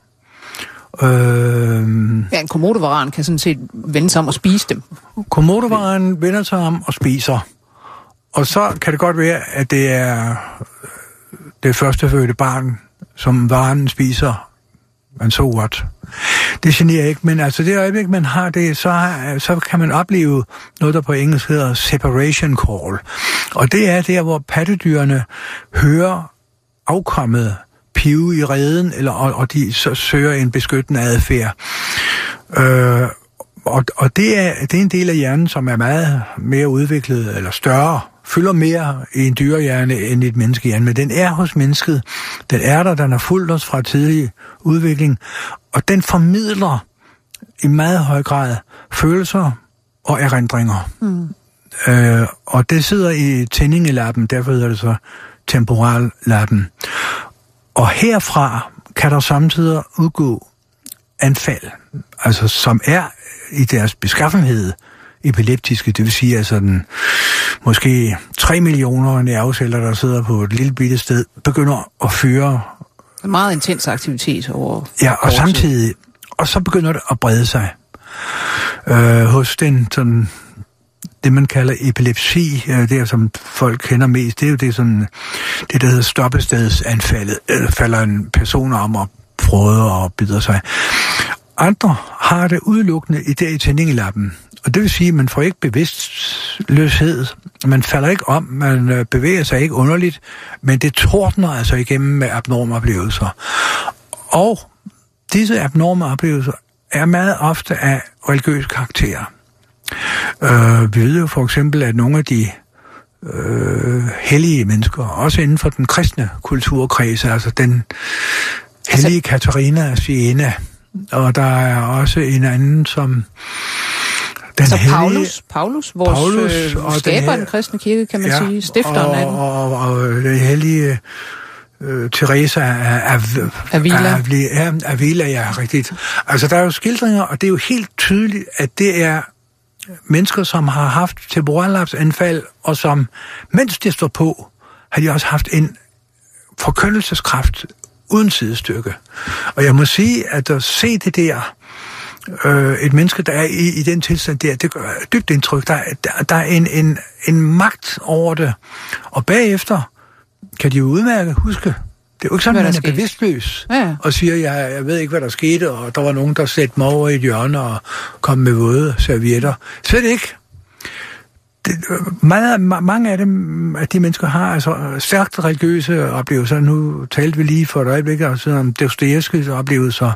Øh, ja, en komodovaran kan sådan set vende sig om og spise dem. Komodovaran vender sig om og spiser. Og så kan det godt være, at det er det førstefødte barn, som varen spiser. Man så what. Det generer ikke, men altså det øjeblik, man har det, så, så kan man opleve noget, der på engelsk hedder separation call. Og det er der, hvor pattedyrene hører afkommet pive i reden, eller, og, og de så søger en beskyttende adfærd. Øh, og og det, er, det er en del af hjernen, som er meget mere udviklet, eller større, fylder mere i en dyrehjerne end i et menneskehjerne, men den er hos mennesket. Den er der, den har fulgt os fra tidlig udvikling, og den formidler i meget høj grad følelser og erindringer. Mm. Øh, og det sidder i tændingelappen, derfor hedder det så temporallappen. Og herfra kan der samtidig udgå anfald, altså som er i deres beskaffenhed epileptiske, det vil sige altså den måske tre millioner nerveceller, der sidder på et lille bitte sted, begynder at fyre. En meget intens aktivitet over. Ja, og samtidig, og så begynder det at brede sig. Øh, hos den sådan, det man kalder epilepsi, det som folk kender mest, det er jo det sådan, det der hedder stoppestedsanfaldet, eller falder en person om og frøder og bider sig. Andre har det udelukkende i der i tændingelappen. Og det vil sige, at man får ikke bevidstløshed, man falder ikke om, man bevæger sig ikke underligt, men det tordner altså igennem med abnorme oplevelser. Og disse abnorme oplevelser er meget ofte af religiøs karakter. Øh, vi ved jo for eksempel, at nogle af de øh, hellige mennesker, også inden for den kristne kulturkreds, altså den hellige Katarina af Siena, og der er også en anden, som den så hellige, Paulus, Paulus, vores Paulus, øh, skaber den kristne kirke, kan man ja, sige, stifteren af den. Og, og, og den hellige øh, Teresa af, af, Avila. Af, Avila, ja, rigtigt. Altså, der er jo skildringer, og det er jo helt tydeligt, at det er mennesker, som har haft temporallapsanfald, og som, mens det står på, har de også haft en forkyndelseskraft uden sidestykke. Og jeg må sige, at at se det der, øh, et menneske, der er i, i den tilstand der, det gør dybt indtryk. Der, der, der er en, en, en magt over det. Og bagefter kan de jo udmærket huske, det er jo ikke sådan, at man er skete? bevidstløs ja. og siger, jeg, jeg ved ikke, hvad der skete, og der var nogen, der satte mig over i et hjørne og kom med våde servietter. Slet ikke. Det, meget, mange af dem, af de mennesker har altså stærkt religiøse oplevelser. Nu talte vi lige for et øjeblik om Dostojevskijs oplevelser,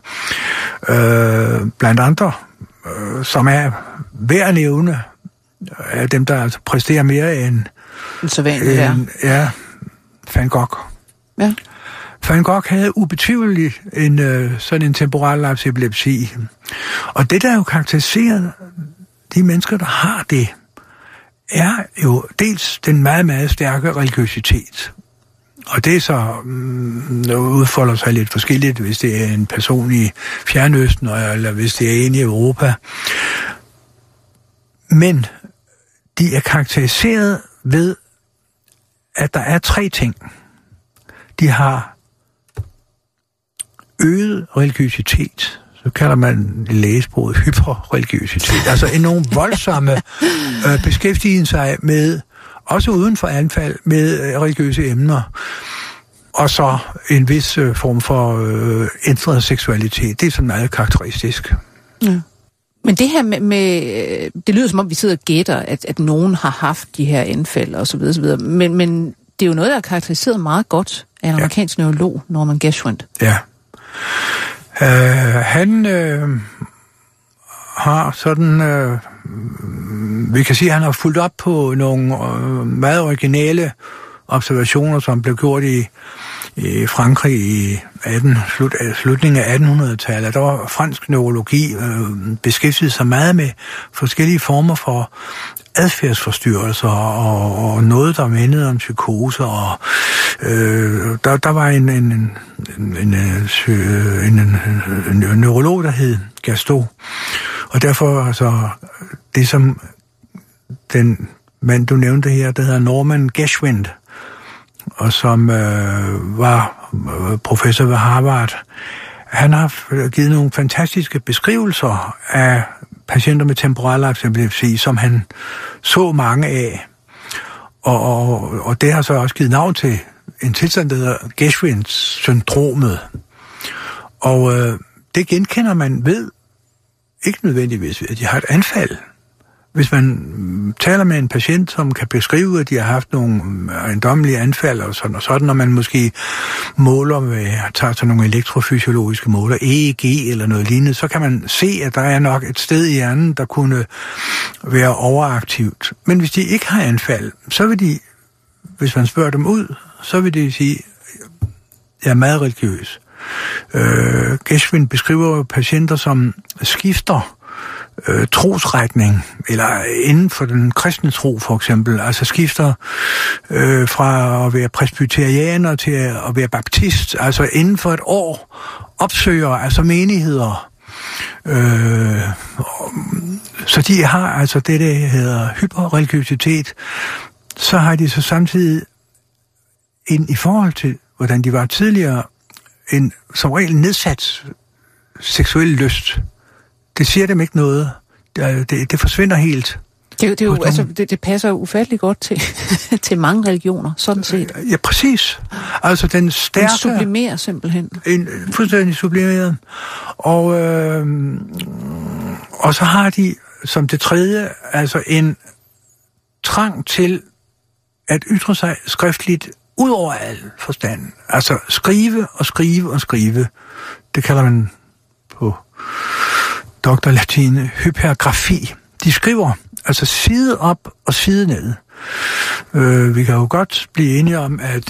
øh, blandt andre, øh, som er værd at nævne, af dem, der altså præsterer mere end sædvanligt, ja. ja, Van Gogh. Ja. Van Gogh havde ubetvivligt en øh, sådan en temporallapsepilepsi. Og det, der jo karakteriserer de mennesker, der har det, er jo dels den meget, meget stærke religiøsitet. Og det er så mm, udfolder sig lidt forskelligt, hvis det er en person i Fjernøsten, eller hvis det er en i Europa. Men de er karakteriseret ved, at der er tre ting. De har øget religiøsitet, så kalder man i lægesproget hyperreligiøsitet. Altså enormt voldsomme øh, beskæftigen sig med, også uden for anfald, med øh, religiøse emner. Og så en vis øh, form for øh, ændret seksualitet. Det er sådan meget karakteristisk. Ja. Men det her med, med, det lyder som om vi sidder og gætter, at, at nogen har haft de her anfald og så videre, så videre. Men, men det er jo noget, der er karakteriseret meget godt af en amerikansk ja. neurolog, Norman Geschwind. Ja. Uh, han uh, har sådan, uh, vi kan sige, at han har fulgt op på nogle uh, meget originale observationer, som blev gjort i, i Frankrig i atten, slut, slutningen af attenhundredetallet. Der var fransk neurologi øh, beskæftiget sig meget med forskellige former for adfærdsforstyrrelser og, og noget, der mindede om psykose. Og, øh, der, der var en, en, en, en, en, en, en, en neurolog, der hed Gaston. Og derfor altså, det som den mand, du nævnte her, der hedder Norman Geschwind, og som øh, var professor ved Harvard, han har givet nogle fantastiske beskrivelser af patienter med temporallapse epilepsi, som han så mange af. Og, og, og det har så også givet navn til en tilstand, der hedder Geschwind-syndromet. Og øh, det genkender man ved, ikke nødvendigvis, at de har et anfald. Hvis man taler med en patient, som kan beskrive, at de har haft nogle ejendommelige anfald og sådan, og sådan, når man måske måler med, tager til nogle elektrofysiologiske måler, E E G eller noget lignende, så kan man se, at der er nok et sted i hjernen, der kunne være overaktivt. Men hvis de ikke har anfald, så vil de, hvis man spørger dem ud, så vil de sige, jeg er meget religiøs. Øh, Geschwind beskriver jo patienter, som skifter øh, trosretning, eller inden for den kristne tro for eksempel, altså skifter øh, fra at være presbyterianer til at være baptist, altså inden for et år opsøger altså menigheder. Øh, så de har altså det, der hedder hyperreligiøsitet. Så har de så samtidig en, i forhold til, hvordan de var tidligere, en som regel nedsat seksuel lyst. Det siger dem ikke noget. Det, det, det forsvinder helt. Det, det, er jo, altså, det, det passer jo ufattelig godt til, til mange religioner, sådan set. Ja, præcis. Altså den stærke... Den sublimerer simpelthen. En, fuldstændig sublimeret. Og, øh, og så har de som det tredje, altså en trang til at ytre sig skriftligt ud over al forstand. Altså skrive og skrive og skrive. Det kalder man på doktorlatine hypergrafi. De skriver altså side op og side ned. Øh, vi kan jo godt blive enige om, at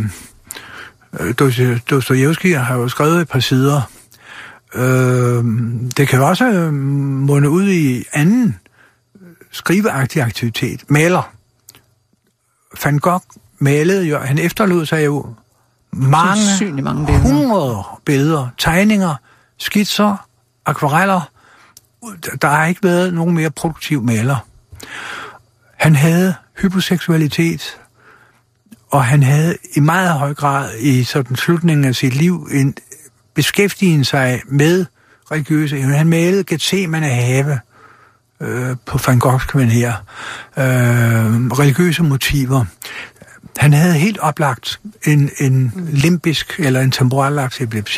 øh, Dostojevskij har jo skrevet et par sider. Øh, det kan jo også øh, munde ud i anden skriveagtig aktivitet. Maler. Van Gogh malede jo, han efterlod sig jo mange, mange billeder. hundrede billeder, tegninger, skitser, akvareller. Der har ikke været nogen mere produktiv maler. Han havde hyposeksualitet, og han havde i meget høj grad i sådan slutningen af sit liv en beskæftiget sig med religiøse. Han malede Gethsemane have øh, på Van Goghs her. Øh, religiøse motiver. Han havde helt oplagt en, en limbisk eller en temporallapse epilepsi.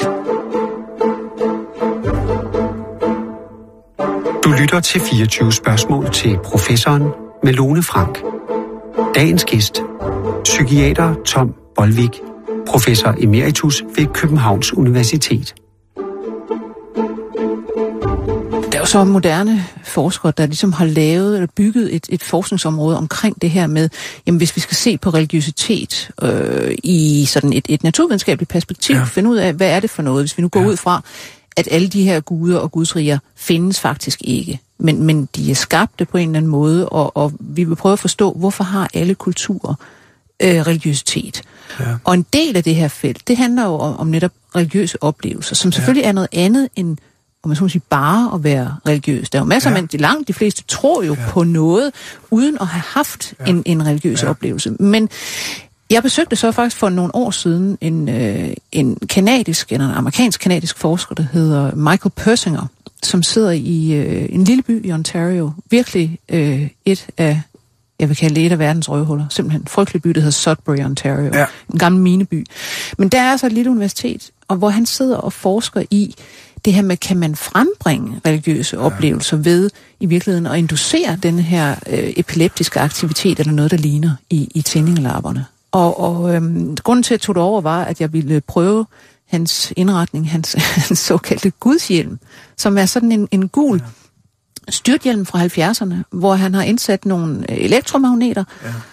Du lytter til fireogtyve spørgsmål til professoren med Lone Frank. Dagens gæst, psykiater Tom Bolvik, professor emeritus ved Københavns Universitet. Der er jo så moderne forskere, der ligesom har lavet eller bygget et, et forskningsområde omkring det her med, jamen hvis vi skal se på religiøsitet øh, i sådan et, et naturvidenskabeligt perspektiv, ja. Finde ud af, hvad er det for noget, hvis vi nu går ja. ud fra, at alle de her guder og gudsriger findes faktisk ikke, men, men de er skabte på en eller anden måde, og, og vi vil prøve at forstå, hvorfor har alle kulturer øh, religiøsitet. Ja. Og en del af det her felt, det handler jo om, om netop religiøse oplevelser, som selvfølgelig ja. er noget andet end, om man så må sige, bare at være religiøs. Der er jo masser af ja. langt de fleste tror jo ja. på noget, uden at have haft ja. en, en religiøs ja. oplevelse. Men jeg besøgte så faktisk for nogle år siden en, øh, en kanadisk, eller en amerikansk-kanadisk forsker, der hedder Michael Persinger, som sidder i øh, en lille by i Ontario. Virkelig øh, et af, jeg vil kalde det et af verdens røvhuller. Simpelthen en frygtelig by, der hedder Sudbury, Ontario. Ja. En gammel mineby. Men der er altså et lille universitet, og hvor han sidder og forsker i det her med, kan man frembringe religiøse oplevelser ved i virkeligheden at inducere den her øh, epileptiske aktivitet, eller noget, der ligner i, i tændingelapperne. Og, og øhm, grunden til, at jeg tog det over, var, at jeg ville prøve hans indretning, hans, hans såkaldte gudshjelm, som er sådan en, en gul styrthjelm fra halvfjerdserne, hvor han har indsat nogle elektromagneter, ja.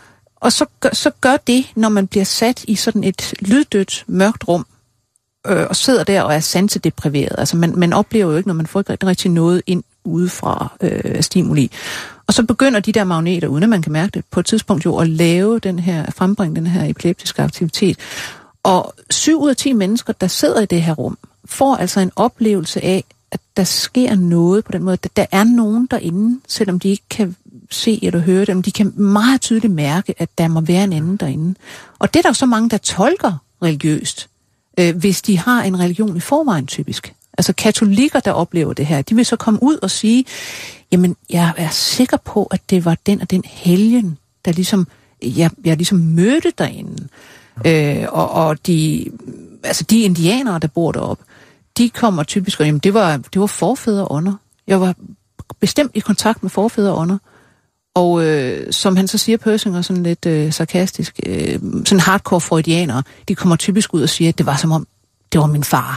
Og så gør, så gør det, når man bliver sat i sådan et lyddødt, mørkt rum, øh, og sidder der og er sansedepriveret. Altså man, man oplever jo ikke, når man får ikke rigtig noget ind udefra øh, stimuli. Og så begynder de der magneter, uden at man kan mærke det, på et tidspunkt jo at lave den her, frembringe den her epileptiske aktivitet. Og syv ud af ti mennesker, der sidder i det her rum, får altså en oplevelse af, at der sker noget på den måde. Der er nogen derinde, selvom de ikke kan se eller høre dem. De kan meget tydeligt mærke, at der må være en anden derinde. Og det er der jo så mange, der tolker religiøst, øh, hvis de har en religion i forvejen typisk. Altså katolikker, der oplever det her, de vil så komme ud og sige, jamen jeg er sikker på, at det var den og den helgen, der ligesom, jeg, jeg ligesom mødte derinde. Øh, og, og de, altså de indianere, der bor deroppe, de kommer typisk, og jamen det var, det var forfædreånder. Jeg var bestemt i kontakt med forfædreånder. Og øh, som han så siger, Persinger, sådan lidt øh, sarkastisk, øh, sådan hardcore freudianere, de kommer typisk ud og siger, at det var som om, det var min far.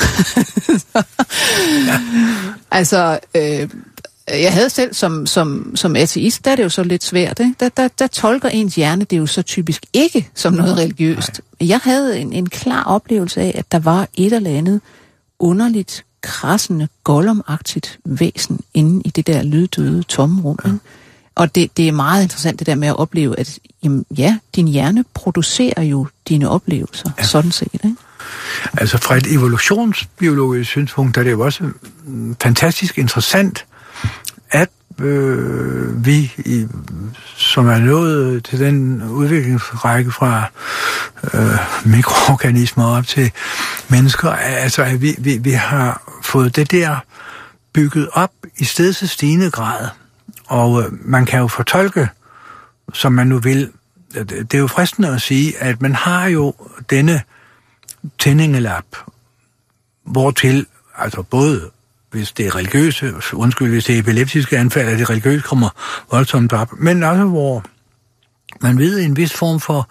Ja. Altså, øh, jeg havde selv som, som, som ateist, der er det jo så lidt svært, ikke? Der, der, der tolker ens hjerne det jo så typisk ikke som noget religiøst. Nej. Jeg havde en, en klar oplevelse af, at der var et eller andet underligt, krassende, gollumagtigt væsen inde i det der lyddøde tomme rum. Ja. Og det, det er meget interessant det der med at opleve, at jamen, ja, din hjerne producerer jo dine oplevelser, ja. Sådan set, ikke? Altså fra et evolutionsbiologisk synspunkt er det jo også fantastisk interessant, at øh, vi, i, som er nået til den udviklingsrække fra øh, mikroorganismer op til mennesker, altså at vi, vi, vi har fået det der bygget op i stedet stigende grad. Og øh, man kan jo fortolke, som man nu vil. Det er jo fristende at sige, at man har jo denne tændingelap, hvortil, altså både hvis det er religiøse, undskyld, hvis det er epileptiske anfald, at det religiøse kommer voldsomt op, men også hvor man ved en vis form for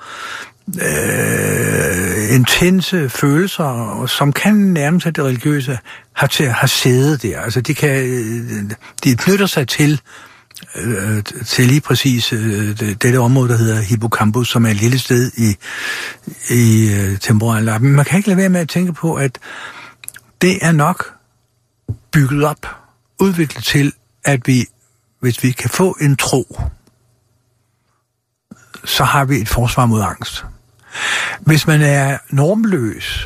øh, intense følelser, som kan nærme sig det religiøse, har, til, har sædet der. Altså de kan, de knytter sig til til lige præcis øh, dette område, der hedder hippocampus, som er et lille sted i, i øh, temporallappen. Man kan ikke lade være med at tænke på, at det er nok bygget op, udviklet til, at vi, hvis vi kan få en tro, så har vi et forsvar mod angst. Hvis man er normløs,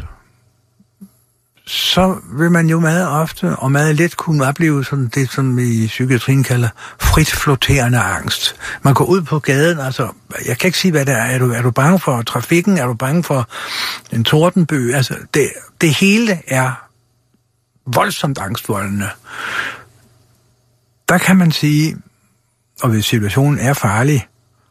så vil man jo meget ofte og meget let kunne opleve sådan det, som vi i psykiatrien kalder frit flotterende angst. Man går ud på gaden, altså, jeg kan ikke sige, hvad det er. Er du, er du bange for trafikken? Er du bange for en tordenbø? Altså, det, det hele er voldsomt angstvoldende. Der kan man sige, og hvis situationen er farlig,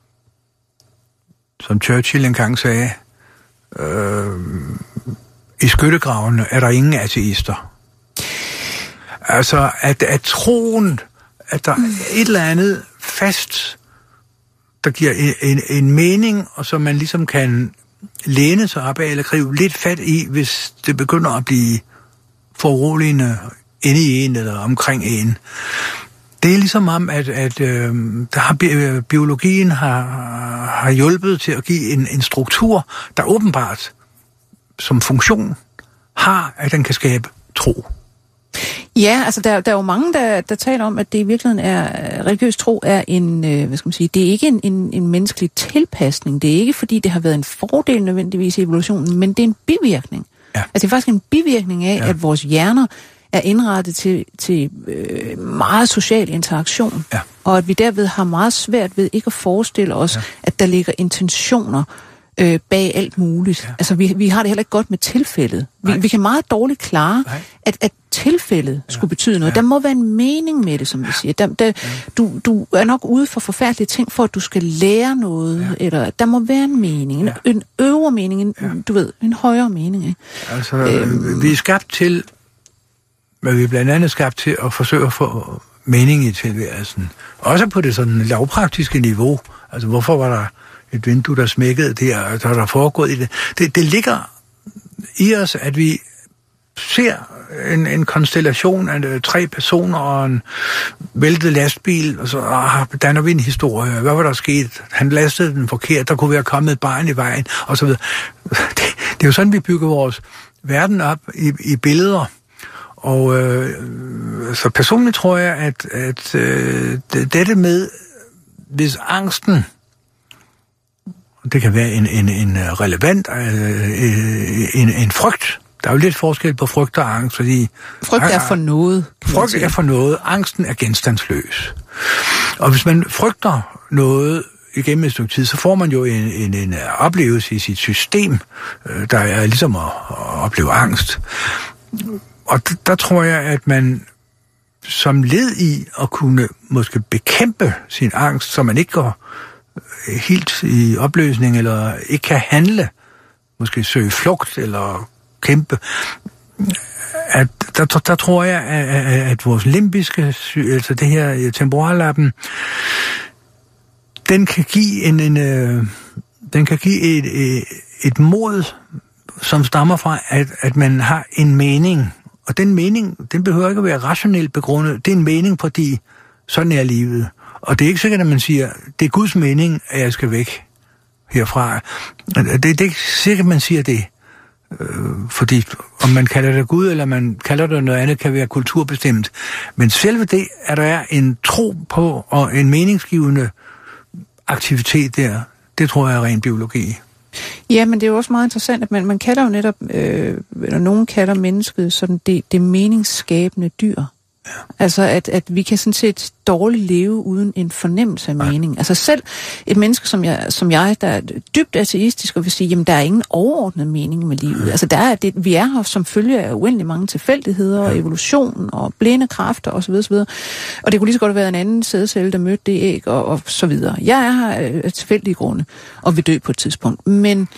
som Churchill engang sagde, øh, i skyttegravene er der ingen ateister. Altså, at, at troen, at der er et eller andet fast, der giver en, en, en mening, og som man ligesom kan læne sig op af, eller gribe lidt fat i, hvis det begynder at blive foruroligende inde i en, eller omkring en. Det er ligesom om, at, at øh, der har, biologien har, har hjulpet til at give en, en struktur, der åbenbart som funktion har, at den kan skabe tro. Ja, altså der, der er jo mange, der, der taler om, at det i virkeligheden er, religiøs tro er en, øh, hvad skal man sige, det er ikke en, en, en menneskelig tilpasning. Det er ikke, fordi det har været en fordel nødvendigvis i evolutionen, men det er en bivirkning. Ja. Altså det er faktisk en bivirkning af, ja. At vores hjerner er indrettet til, til øh, meget social interaktion, ja. Og at vi derved har meget svært ved ikke at forestille os, ja. At der ligger intentioner øh, bag alt muligt. Ja. Altså vi, vi har det heller ikke godt med tilfældet. Vi, vi kan meget dårligt klare, at, at tilfældet ja. Skulle betyde noget. Ja. Der må være en mening med det, som vi siger. Der, der, ja. du, du er nok ude for forfærdelige ting, for at du skal lære noget, ja. Eller der må være en mening, en, ja. En øvre mening, en, ja. Du ved, en højere mening. Ikke? Altså, øhm, vi er skabt til, men vi er blandt andet skabt til at forsøge at få mening i tilværelsen. Også på det sådan lavpraktiske niveau. Altså, hvorfor var der et vindue, der smækkede der, og der er foregået i det. det. Det ligger i os, at vi ser en, en konstellation af tre personer og en væltet lastbil, og så ah, danner vi en historie. Hvad var der sket? Han lastede den forkert, der kunne være kommet et barn i vejen, og så videre. Det, det er jo sådan, vi bygger vores verden op i, i billeder. Og øh, så personligt tror jeg, at, at øh, dette med, hvis angsten, det kan være en, en, en relevant, øh, en, en frygt. Der er jo lidt forskel på frygt og angst, fordi... Frygt er for noget. Frygt er for noget. Angsten er genstandsløs. Og hvis man frygter noget igennem et stykke tid, så får man jo en, en, en oplevelse i sit system, der er ligesom at, at opleve angst. Og d- der tror jeg, at man som led i at kunne måske bekæmpe sin angst, så man ikke går helt i opløsning, eller ikke kan handle, måske søge flugt, eller kæmpe, at der, der, der tror jeg, at, at vores limbiske, altså det her temporallappen, den kan give en, en den kan give et, et, et mod, som stammer fra, at, at man har en mening. Og den mening, den behøver ikke at være rationelt begrundet. Det er en mening, fordi sådan er livet. Og det er ikke sikkert, at man siger, det er Guds mening, at jeg skal væk herfra. Det, det er ikke sikkert, at man siger det. Øh, fordi om man kalder det Gud, eller man kalder det noget andet, kan være kulturbestemt. Men selve det, at der er en tro på, og en meningsgivende aktivitet der, det tror jeg er ren biologi. Ja, men det er jo også meget interessant, at man, man kalder jo netop, øh, eller nogen kalder mennesket sådan det, det meningsskabende dyr. Ja. Altså, at, at vi kan sådan set dårligt leve uden en fornemmelse af mening. Ja. Altså selv et menneske som jeg, som jeg, der er dybt ateistisk og vil sige, jamen der er ingen overordnet mening med livet. Ja. Altså der er det, vi er her som følge af uendelig mange tilfældigheder, ja. Og evolution og blinde kræfter osv. osv. Og det kunne lige så godt have været en anden sædcelle, der mødte det æg og, og så videre. Jeg er her af tilfældige grunde og vil dø på et tidspunkt. Men,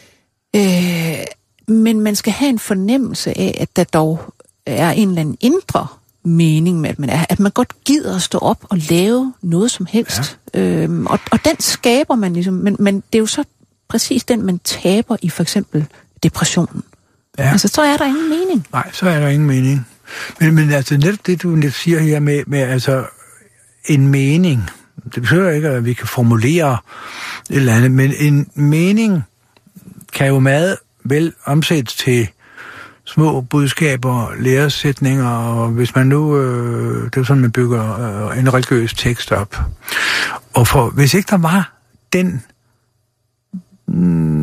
øh, men man skal have en fornemmelse af, at der dog er en eller anden indre mening med, at man, er, at man godt gider at stå op og lave noget som helst. Ja. Øhm, og, og den skaber man ligesom, men, men det er jo så præcis den, man taber i for eksempel depressionen. Ja. Altså, så er der ingen mening. Nej, så er der ingen mening. Men, men altså, netop det, du net siger her med, med altså, en mening, det betyder ikke, at vi kan formulere et eller andet, men en mening kan jo meget vel omsættes til små budskaber, læresætninger, og hvis man nu, øh, det er sådan, man bygger øh, en religiøs tekst op. Og for, hvis ikke der var den mm,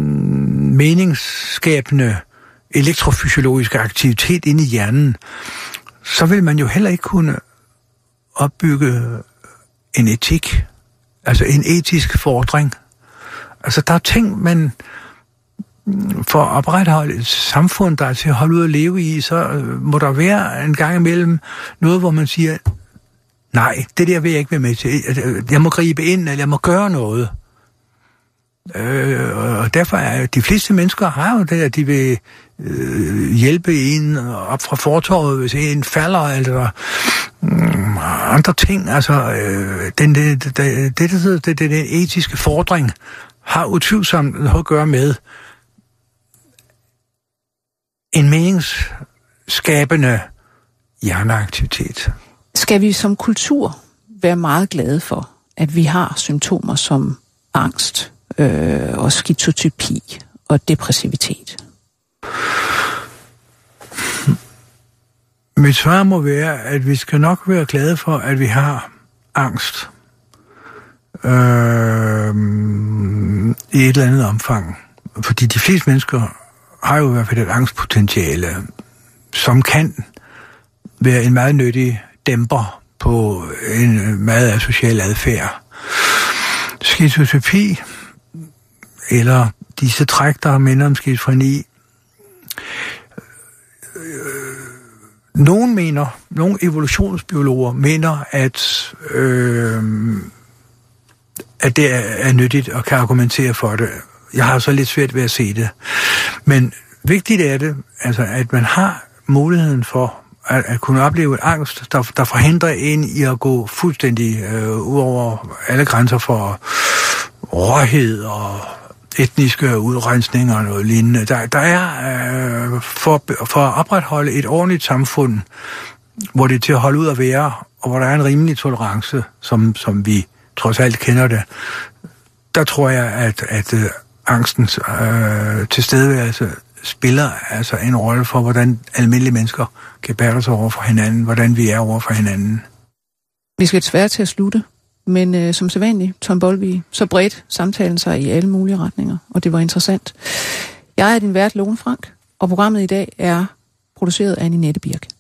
meningsskabende elektrofysiologiske aktivitet inde i hjernen, så vil man jo heller ikke kunne opbygge en etik, altså en etisk fordring. Altså der er ting, man for at opretholde et samfund, der er til at holde ud at leve i, så må der være en gang imellem noget, hvor man siger, nej, det der vil jeg ikke være med til. Jeg må gribe ind, eller jeg må gøre noget. Øh, og derfor er de fleste mennesker har jo det, at de vil øh, hjælpe en op fra fortorvet, hvis en falder, eller øh, andre ting. Altså, øh, den, det, det, det, det, det, det, den etiske fordring har utvivlsomt noget at gøre med en meningsskabende hjerneaktivitet. Skal vi som kultur være meget glade for, at vi har symptomer som angst øh, og skizotypi og depressivitet? Mit svar må være, at vi skal nok være glade for, at vi har angst øh, i et eller andet omfang. Fordi de fleste mennesker har jo i hvert fald et angstpotentiale, som kan være en meget nyttig dæmper på en meget asocial adfærd. Skizotypi, eller disse træk, der minder om skizofreni, nogen mener, nogle evolutionsbiologer mener, at, øh, at det er, er nyttigt og kan argumentere for det. Jeg har så lidt svært ved at se det. Men vigtigt er det, altså, at man har muligheden for at, at kunne opleve et angst, der, der forhindrer en i at gå fuldstændig øh, ud over alle grænser for råhed og etniske udrensninger og noget lignende. Der, der er øh, for, for at opretholde et ordentligt samfund, hvor det er til at holde ud at være, og hvor der er en rimelig tolerance, som, som vi trods alt kender det, der tror jeg, at, at uh, angstens øh, tilstedeværelse spiller altså en rolle for, hvordan almindelige mennesker kan bære sig over for hinanden, hvordan vi er over for hinanden. Vi skal desværre til at slutte, men øh, som sædvanligt, Tom Bøjlvig, så bredt samtalen sig i alle mulige retninger, og det var interessant. Jeg er din vært, Lone Frank, og programmet i dag er produceret af Ninette Birk.